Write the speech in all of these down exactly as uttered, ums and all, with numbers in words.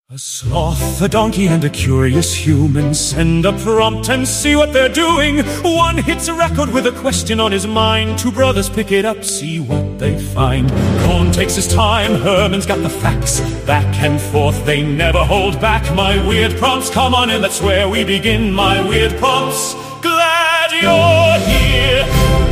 A sloth, a donkey, and a curious human send a prompt and see what they're doing. One hits a record with a question on his mind. Two brothers pick it up, see what they find. Cohn takes his time, Herman's got the facts. Back and forth, they never hold back. My weird prompts, come on in, that's where we begin. My weird prompts, glad you're here.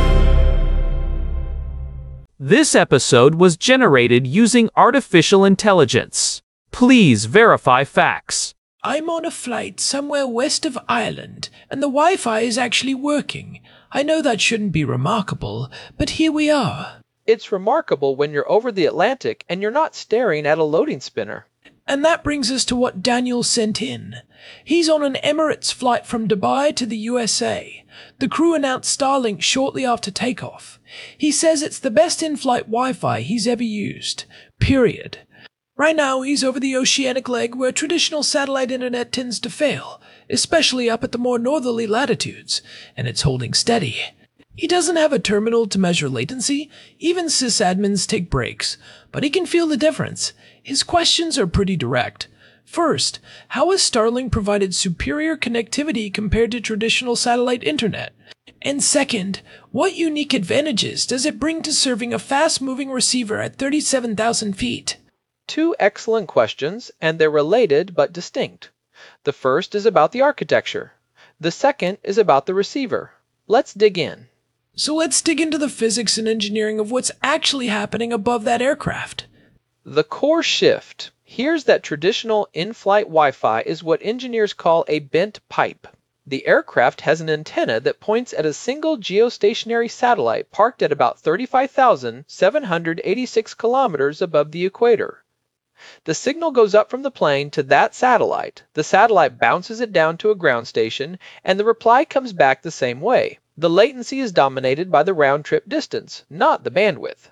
This episode was generated using artificial intelligence. Please verify facts. I'm on a flight somewhere west of Ireland, and the Wi-Fi is actually working. I know that shouldn't be remarkable, but here we are. It's remarkable when you're over the Atlantic and you're not staring at a loading spinner. And that brings us to what Daniel sent in. He's on an Emirates flight from Dubai to the U S A. The crew announced Starlink shortly after takeoff. He says it's the best in-flight Wi-Fi he's ever used. Period. Right now, he's over the oceanic leg where traditional satellite internet tends to fail, especially up at the more northerly latitudes, and it's holding steady. He doesn't have a terminal to measure latency, even sysadmins take breaks, but he can feel the difference. His questions are pretty direct. First, how has Starlink provided superior connectivity compared to traditional satellite internet? And second, what unique advantages does it bring to serving a fast-moving receiver at thirty-seven thousand feet? Two excellent questions, and they're related but distinct. The first is about the architecture. The second is about the receiver. Let's dig in. So let's dig into the physics and engineering of what's actually happening above that aircraft. The core shift. Here's that traditional in-flight Wi-Fi is what engineers call a bent pipe. The aircraft has an antenna that points at a single geostationary satellite parked at about thirty-five thousand seven hundred eighty-six kilometers above the equator. The signal goes up from the plane to that satellite, the satellite bounces it down to a ground station, and the reply comes back the same way. The latency is dominated by the round-trip distance, not the bandwidth.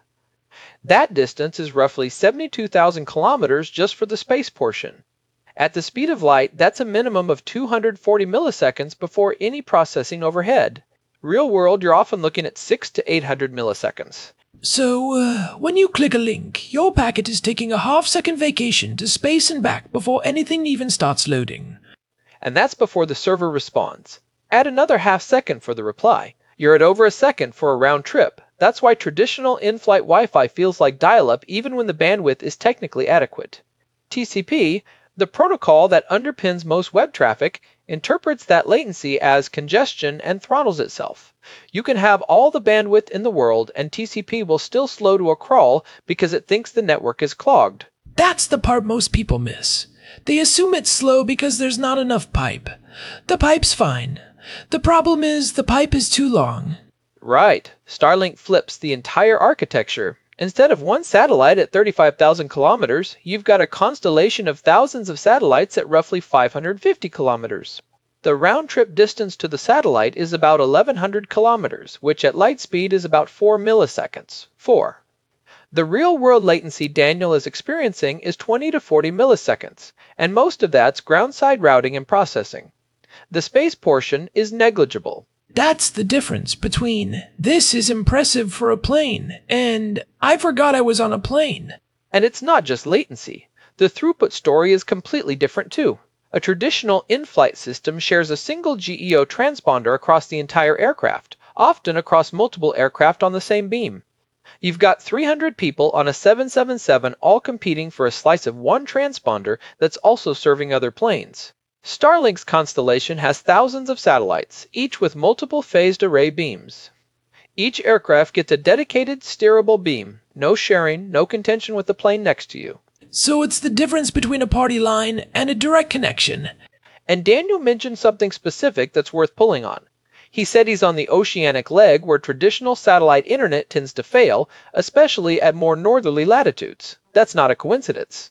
That distance is roughly seventy-two thousand kilometers just for the space portion. At the speed of light, that's a minimum of two hundred forty milliseconds before any processing overhead. Real world, you're often looking at six to eight hundred milliseconds. So, uh, when you click a link, your packet is taking a half-second vacation to space and back before anything even starts loading. And that's before the server responds. Add another half-second for the reply. You're at over a second for a round trip. That's why traditional in-flight Wi-Fi feels like dial-up even when the bandwidth is technically adequate. T C P, the protocol that underpins most web traffic, interprets that latency as congestion and throttles itself. You can have all the bandwidth in the world and T C P will still slow to a crawl because it thinks the network is clogged. That's the part most people miss. They assume it's slow because there's not enough pipe. The pipe's fine. The problem is the pipe is too long. Right. Starlink flips the entire architecture. Instead of one satellite at thirty-five thousand kilometers, you've got a constellation of thousands of satellites at roughly five hundred fifty kilometers. The round-trip distance to the satellite is about eleven hundred kilometers, which at light speed is about four milliseconds. four. The real-world latency Daniel is experiencing is twenty to forty milliseconds, and most of that's ground-side routing and processing. The space portion is negligible. That's the difference between "this is impressive for a plane" and "I forgot I was on a plane." And it's not just latency. The throughput story is completely different too. A traditional in-flight system shares a single G E O transponder across the entire aircraft, often across multiple aircraft on the same beam. You've got three hundred people on a seven seventy-seven all competing for a slice of one transponder that's also serving other planes. Starlink's constellation has thousands of satellites, each with multiple phased array beams. Each aircraft gets a dedicated steerable beam, no sharing, no contention with the plane next to you. So it's the difference between a party line and a direct connection. And Daniel mentioned something specific that's worth pulling on. He said he's on the oceanic leg where traditional satellite internet tends to fail, especially at more northerly latitudes. That's not a coincidence.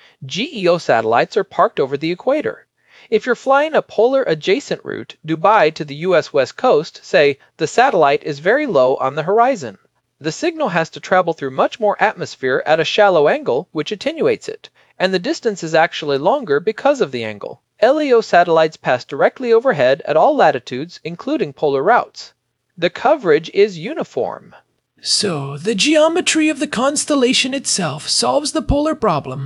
G E O satellites are parked over the equator. If you're flying a polar adjacent route, Dubai to the U S West Coast, say, the satellite is very low on the horizon. The signal has to travel through much more atmosphere at a shallow angle, which attenuates it, and the distance is actually longer because of the angle. L E O satellites pass directly overhead at all latitudes, including polar routes. The coverage is uniform. So, the geometry of the constellation itself solves the polar problem.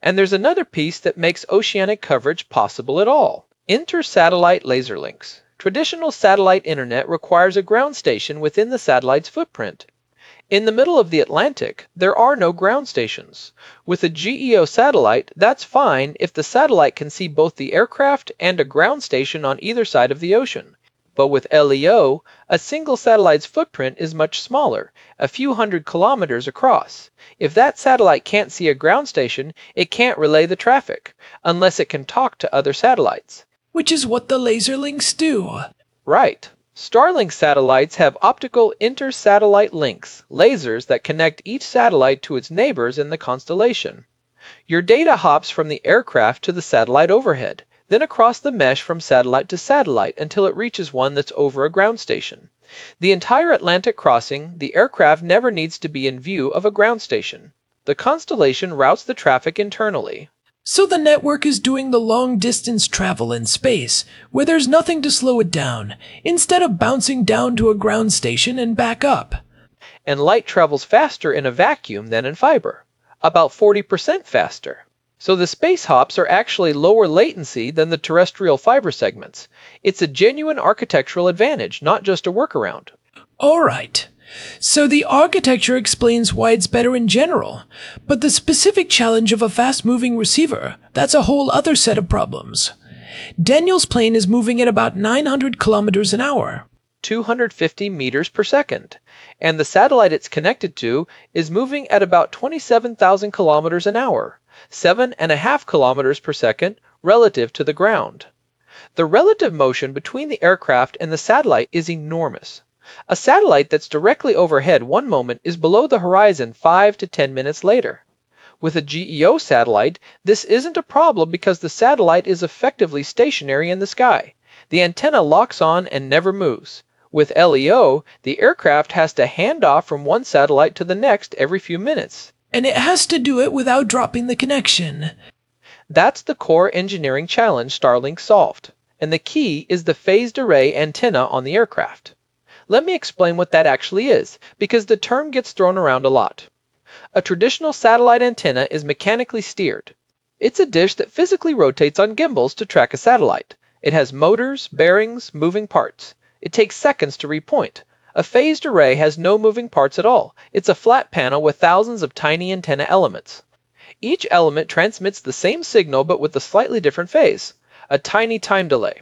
And there's another piece that makes oceanic coverage possible at all: inter-satellite laser links. Traditional satellite internet requires a ground station within the satellite's footprint. In the middle of the Atlantic, there are no ground stations. With a G E O satellite, that's fine if the satellite can see both the aircraft and a ground station on either side of the ocean. But with L E O, a single satellite's footprint is much smaller, a few hundred kilometers across. If that satellite can't see a ground station, it can't relay the traffic, unless it can talk to other satellites. Which is what the laser links do. Right. Starlink satellites have optical inter-satellite links, lasers that connect each satellite to its neighbors in the constellation. Your data hops from the aircraft to the satellite overhead, then across the mesh from satellite to satellite until it reaches one that's over a ground station. The entire Atlantic crossing, the aircraft never needs to be in view of a ground station. The constellation routes the traffic internally. So the network is doing the long-distance travel in space, where there's nothing to slow it down, instead of bouncing down to a ground station and back up. And light travels faster in a vacuum than in fiber, about forty percent faster. So the space hops are actually lower latency than the terrestrial fiber segments. It's a genuine architectural advantage, not just a workaround. All right. So the architecture explains why it's better in general, but the specific challenge of a fast-moving receiver, that's a whole other set of problems. Daniel's plane is moving at about nine hundred kilometers an hour. two hundred fifty meters per second. And the satellite it's connected to is moving at about twenty-seven thousand kilometers an hour, seven and a half kilometers per second relative to the ground. The relative motion between the aircraft and the satellite is enormous. A satellite that's directly overhead one moment is below the horizon five to ten minutes later. With a G E O satellite, this isn't a problem because the satellite is effectively stationary in the sky. The antenna locks on and never moves. With L E O, the aircraft has to hand off from one satellite to the next every few minutes. And it has to do it without dropping the connection. That's the core engineering challenge Starlink solved. And the key is the phased array antenna on the aircraft. Let me explain what that actually is, because the term gets thrown around a lot. A traditional satellite antenna is mechanically steered. It's a dish that physically rotates on gimbals to track a satellite. It has motors, bearings, moving parts. It takes seconds to repoint. A phased array has no moving parts at all. It's a flat panel with thousands of tiny antenna elements. Each element transmits the same signal but with a slightly different phase, a tiny time delay.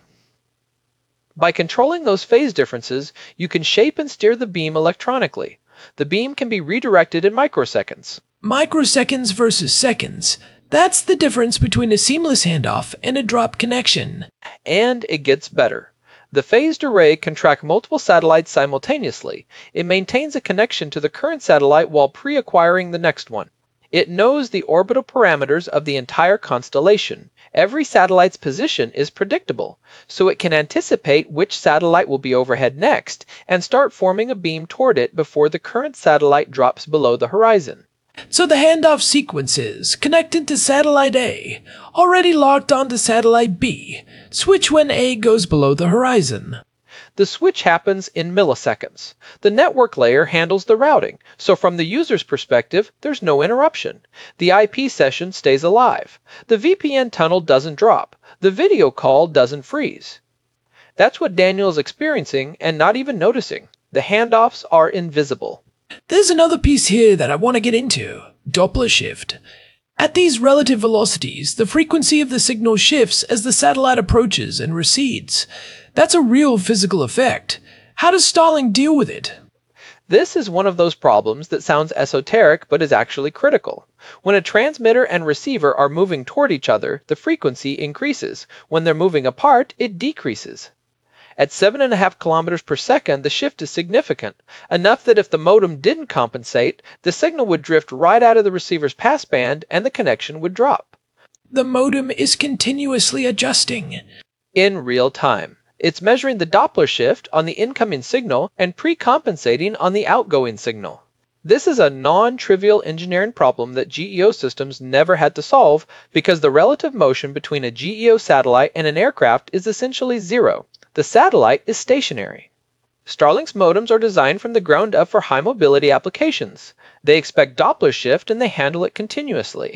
By controlling those phase differences, you can shape and steer the beam electronically. The beam can be redirected in microseconds. Microseconds versus seconds. That's the difference between a seamless handoff and a drop connection. And it gets better. The phased array can track multiple satellites simultaneously. It maintains a connection to the current satellite while pre-acquiring the next one. It knows the orbital parameters of the entire constellation. Every satellite's position is predictable, so it can anticipate which satellite will be overhead next and start forming a beam toward it before the current satellite drops below the horizon. So the handoff sequence is connected to satellite A, already locked onto satellite B. Switch when A goes below the horizon. The switch happens in milliseconds. The network layer handles the routing, so from the user's perspective, there's no interruption. The I P session stays alive. The V P N tunnel doesn't drop. The video call doesn't freeze. That's what Daniel is experiencing and not even noticing. The handoffs are invisible. There's another piece here that I want to get into. Doppler shift. At these relative velocities, the frequency of the signal shifts as the satellite approaches and recedes. That's a real physical effect. How does Starlink deal with it? This is one of those problems that sounds esoteric but is actually critical. When a transmitter and receiver are moving toward each other, the frequency increases. When they're moving apart, it decreases. At seven and a half kilometers per second, the shift is significant, enough that if the modem didn't compensate, the signal would drift right out of the receiver's passband and the connection would drop. The modem is continuously adjusting. In real time. It's measuring the Doppler shift on the incoming signal and pre-compensating on the outgoing signal. This is a non-trivial engineering problem that G E O systems never had to solve because the relative motion between a G E O satellite and an aircraft is essentially zero. The satellite is stationary. Starlink's modems are designed from the ground up for high mobility applications. They expect Doppler shift and they handle it continuously.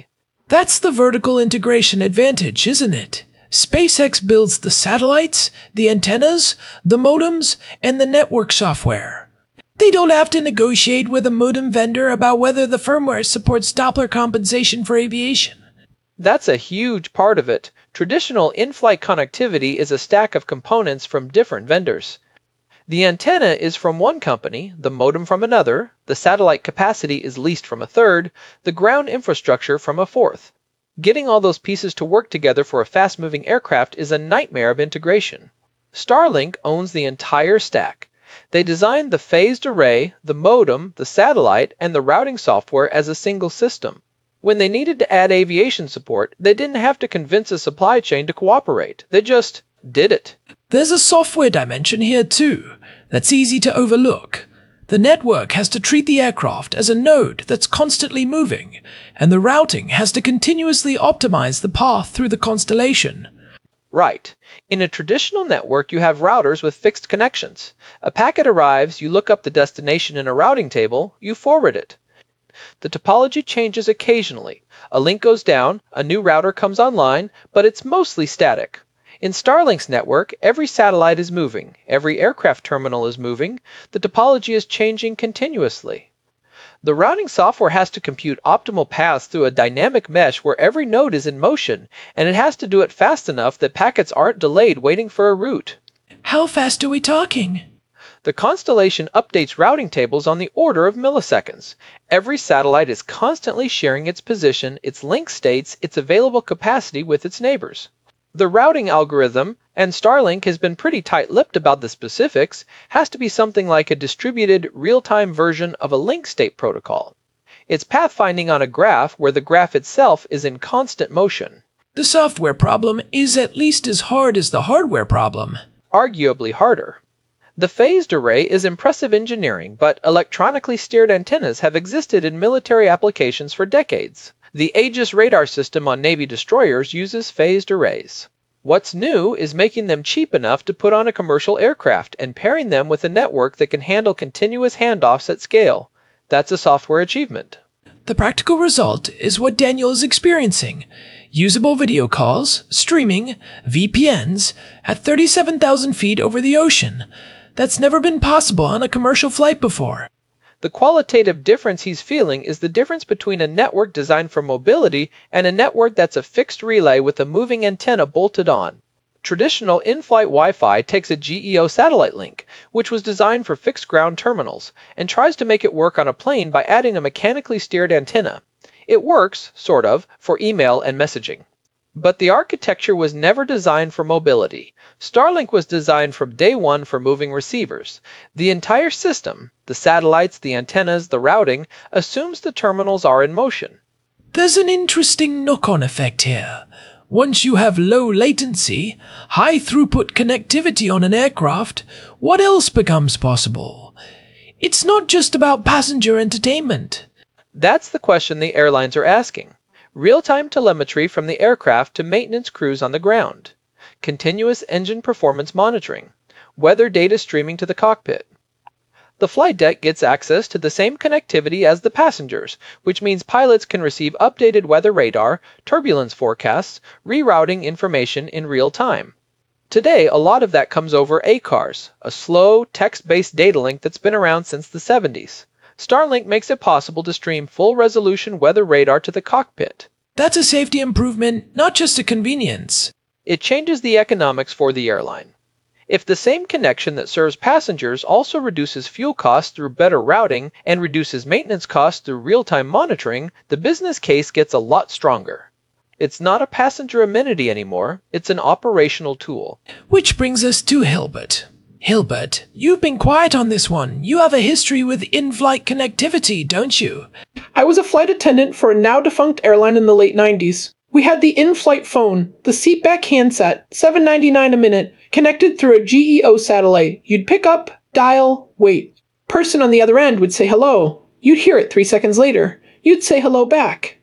That's the vertical integration advantage, isn't it? SpaceX builds the satellites, the antennas, the modems, and the network software. They don't have to negotiate with a modem vendor about whether the firmware supports Doppler compensation for aviation. That's a huge part of it. Traditional in-flight connectivity is a stack of components from different vendors. The antenna is from one company, the modem from another, the satellite capacity is leased from a third, the ground infrastructure from a fourth. Getting all those pieces to work together for a fast-moving aircraft is a nightmare of integration. Starlink owns the entire stack. They designed the phased array, the modem, the satellite, and the routing software as a single system. When they needed to add aviation support, they didn't have to convince a supply chain to cooperate. They just did it. There's a software dimension here too, that's easy to overlook. The network has to treat the aircraft as a node that's constantly moving, and the routing has to continuously optimize the path through the constellation. Right. In a traditional network, you have routers with fixed connections. A packet arrives, you look up the destination in a routing table, you forward it. The topology changes occasionally. A link goes down, a new router comes online, but it's mostly static. In Starlink's network, every satellite is moving, every aircraft terminal is moving, the topology is changing continuously. The routing software has to compute optimal paths through a dynamic mesh where every node is in motion, and it has to do it fast enough that packets aren't delayed waiting for a route. How fast are we talking? The constellation updates routing tables on the order of milliseconds. Every satellite is constantly sharing its position, its link states, its available capacity with its neighbors. The routing algorithm, and Starlink has been pretty tight-lipped about the specifics, has to be something like a distributed, real-time version of a link state protocol. It's pathfinding on a graph where the graph itself is in constant motion. The software problem is at least as hard as the hardware problem. Arguably harder. The phased array is impressive engineering, but electronically steered antennas have existed in military applications for decades. The Aegis radar system on Navy destroyers uses phased arrays. What's new is making them cheap enough to put on a commercial aircraft and pairing them with a network that can handle continuous handoffs at scale. That's a software achievement. The practical result is what Daniel is experiencing. Usable video calls, streaming, V P Ns, at thirty-seven thousand feet over the ocean. That's never been possible on a commercial flight before. The qualitative difference he's feeling is the difference between a network designed for mobility and a network that's a fixed relay with a moving antenna bolted on. Traditional in-flight Wi-Fi takes a G E O satellite link, which was designed for fixed ground terminals, and tries to make it work on a plane by adding a mechanically steered antenna. It works, sort of, for email and messaging. But the architecture was never designed for mobility. Starlink was designed from day one for moving receivers. The entire system, the satellites, the antennas, the routing, assumes the terminals are in motion. There's an interesting knock-on effect here. Once you have low latency, high throughput connectivity on an aircraft, what else becomes possible? It's not just about passenger entertainment. That's the question the airlines are asking. Real-time telemetry from the aircraft to maintenance crews on the ground. Continuous engine performance monitoring. Weather data streaming to the cockpit. The flight deck gets access to the same connectivity as the passengers, which means pilots can receive updated weather radar, turbulence forecasts, rerouting information in real time. Today, a lot of that comes over A C A R S, a slow, text-based data link that's been around since the seventies. Starlink makes it possible to stream full-resolution weather radar to the cockpit. That's a safety improvement, not just a convenience. It changes the economics for the airline. If the same connection that serves passengers also reduces fuel costs through better routing and reduces maintenance costs through real-time monitoring, the business case gets a lot stronger. It's not a passenger amenity anymore, it's an operational tool. Which brings us to Hilbert. Hilbert, you've been quiet on this one. You have a history with in-flight connectivity, don't you? I was a flight attendant for a now-defunct airline in the late nineties. We had the in-flight phone, the seatback handset, seven ninety-nine a minute, connected through a G E O satellite. You'd pick up, dial, wait. Person on the other end would say hello. You'd hear it three seconds later. You'd say hello back.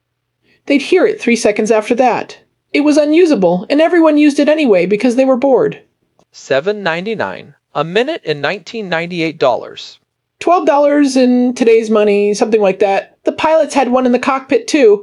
They'd hear it three seconds after that. It was unusable, and everyone used it anyway because they were bored. seven ninety-nine, a minute in nineteen ninety-eight dollars. twelve dollars in today's money, something like that. The pilots had one in the cockpit too.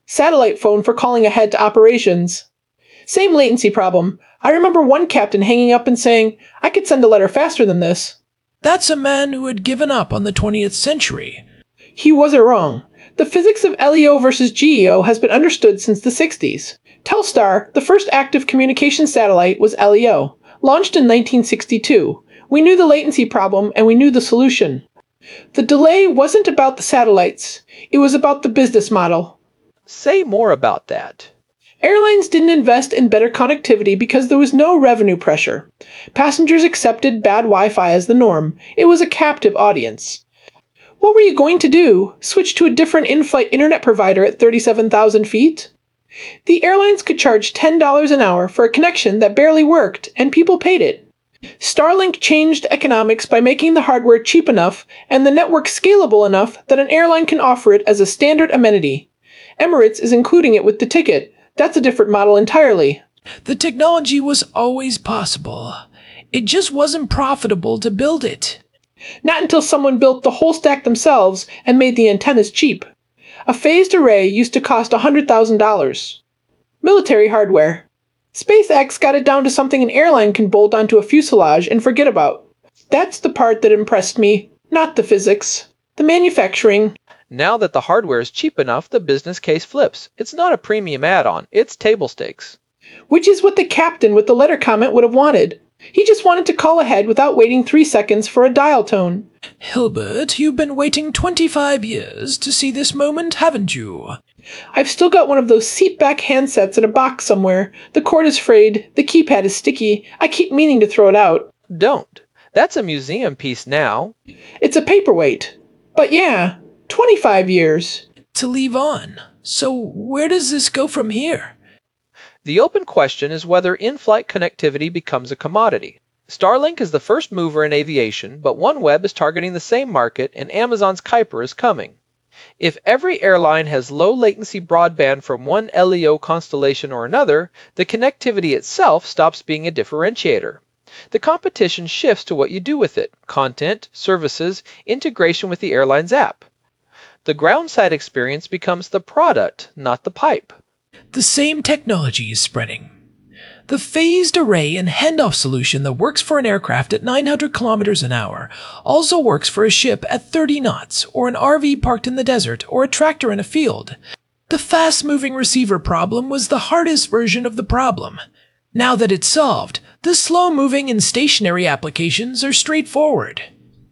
Satellite phone for calling ahead to operations. Same latency problem. I remember one captain hanging up and saying, I could send a letter faster than this. That's a man who had given up on the twentieth century. He wasn't wrong. The physics of L E O versus G E O has been understood since the sixties. Telstar, the first active communication satellite, was L E O, launched in nineteen sixty-two. We knew the latency problem and we knew the solution. The delay wasn't about the satellites. It was about the business model. Say more about that. Airlines didn't invest in better connectivity because there was no revenue pressure. Passengers accepted bad Wi-Fi as the norm. It was a captive audience. What were you going to do? Switch to a different in-flight internet provider at thirty-seven thousand feet? The airlines could charge ten dollars an hour for a connection that barely worked, and people paid it. Starlink changed economics by making the hardware cheap enough and the network scalable enough that an airline can offer it as a standard amenity. Emirates is including it with the ticket. That's a different model entirely. The technology was always possible. It just wasn't profitable to build it. Not until someone built the whole stack themselves and made the antennas cheap. A phased array used to cost one hundred thousand dollars. Military hardware. SpaceX got it down to something an airline can bolt onto a fuselage and forget about. That's the part that impressed me, not the physics. The manufacturing. Now that the hardware is cheap enough, the business case flips. It's not a premium add-on, it's table stakes. Which is what the captain with the letter comment would have wanted. He just wanted to call ahead without waiting three seconds for a dial tone. Hilbert, you've been waiting twenty-five years to see this moment, haven't you? I've still got one of those seat-back handsets in a box somewhere. The cord is frayed, the keypad is sticky. I keep meaning to throw it out. Don't. That's a museum piece now. It's a paperweight. But yeah, twenty-five years. To leave on. So where does this go from here? The open question is whether in-flight connectivity becomes a commodity. Starlink is the first mover in aviation, but OneWeb is targeting the same market and Amazon's Kuiper is coming. If every airline has low-latency broadband from one L E O constellation or another, the connectivity itself stops being a differentiator. The competition shifts to what you do with it: content, services, integration with the airline's app. The ground-side experience becomes the product, not the pipe. The same technology is spreading. The phased array and handoff solution that works for an aircraft at nine hundred kilometers an hour also works for a ship at thirty knots, or an R V parked in the desert, or a tractor in a field. The fast-moving receiver problem was the hardest version of the problem. Now that it's solved, the slow-moving and stationary applications are straightforward.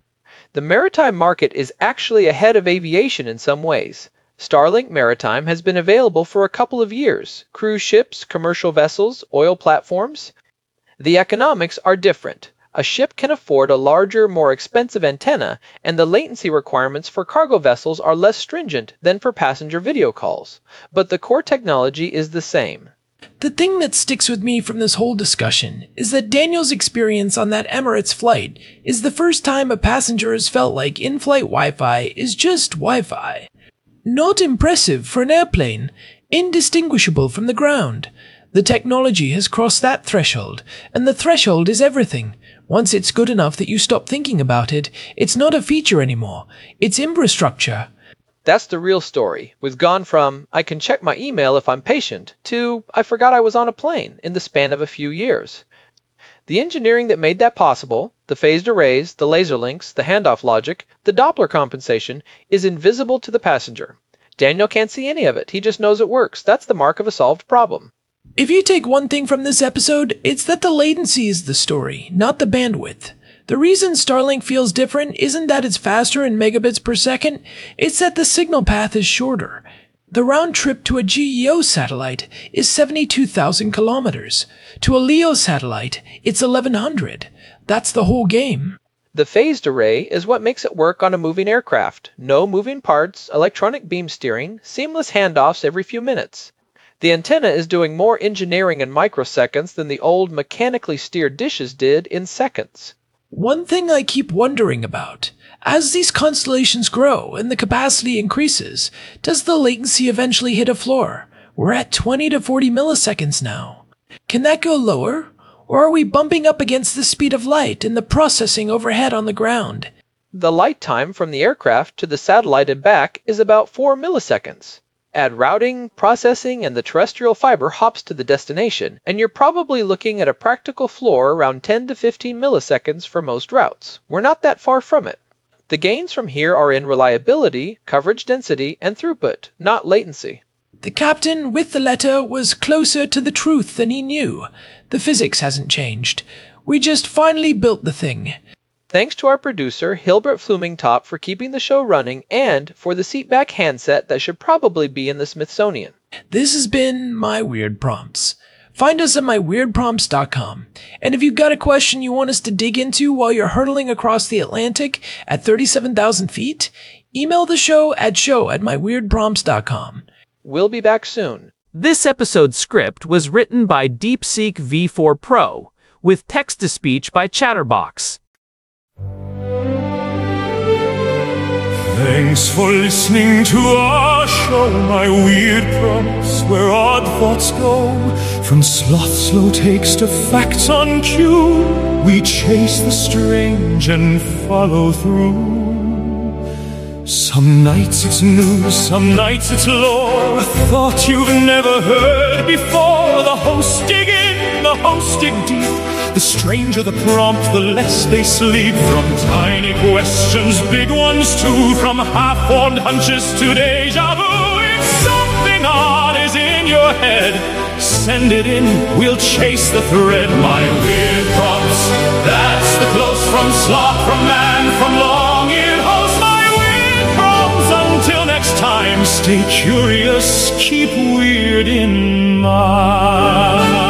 The maritime market is actually ahead of aviation in some ways. Starlink Maritime has been available for a couple of years. Cruise ships, commercial vessels, oil platforms. The economics are different. A ship can afford a larger, more expensive antenna, and the latency requirements for cargo vessels are less stringent than for passenger video calls. But the core technology is the same. The thing that sticks with me from this whole discussion is that Daniel's experience on that Emirates flight is the first time a passenger has felt like in-flight Wi-Fi is just Wi-Fi. Not impressive for an airplane, indistinguishable from the ground. The technology has crossed that threshold, and the threshold is everything. Once it's good enough that you stop thinking about it, it's not a feature anymore. It's infrastructure. That's the real story. We've gone from, I can check my email if I'm patient, to, I forgot I was on a plane, in the span of a few years. The engineering that made that possible, the phased arrays, the laser links, the handoff logic, the Doppler compensation, is invisible to the passenger. Daniel can't see any of it. He just knows it works. That's the mark of a solved problem. If you take one thing from this episode, it's that the latency is the story, not the bandwidth. The reason Starlink feels different isn't that it's faster in megabits per second, it's that the signal path is shorter. The round trip to a G E O satellite is seventy-two thousand kilometers. To a LEO satellite, it's eleven hundred. That's the whole game. The phased array is what makes it work on a moving aircraft. No moving parts, electronic beam steering, seamless handoffs every few minutes. The antenna is doing more engineering in microseconds than the old mechanically steered dishes did in seconds. One thing I keep wondering about, as these constellations grow and the capacity increases, does the latency eventually hit a floor? We're at twenty to forty milliseconds now. Can that go lower? Or are we bumping up against the speed of light and the processing overhead on the ground? The light time from the aircraft to the satellite and back is about four milliseconds. Add routing, processing, and the terrestrial fiber hops to the destination, and you're probably looking at a practical floor around ten to fifteen milliseconds for most routes. We're not that far from it. The gains from here are in reliability, coverage density, and throughput, not latency. The captain with the letter was closer to the truth than he knew. The physics hasn't changed. We just finally built the thing. Thanks to our producer, Hilbert Flumingtop, for keeping the show running, and for the seatback handset that should probably be in the Smithsonian. This has been My Weird Prompts. Find us at my weird prompts dot com. And if you've got a question you want us to dig into while you're hurtling across the Atlantic at thirty-seven thousand feet, email the show at show at my weird prompts dot com. We'll be back soon. This episode's script was written by DeepSeek V four Pro, with text-to-speech by Chatterbox. Thanks for listening to our show, My Weird Prompts, where odd thoughts go. From sloth slow takes to facts on cue, we chase the strange and follow through. Some nights it's news, some nights it's lore, a thought you've never heard before. The hosts dig in, the hosts dig deep. The stranger the prompt, the less they sleep. From tiny questions, big ones too. From half-formed hunches to deja vu. If something odd is in your head, send it in, we'll chase the thread. My Weird Prompts, that's the close from sloth, from man, from long-eared host. My Weird Prompts, until next time, stay curious, keep weird in mind.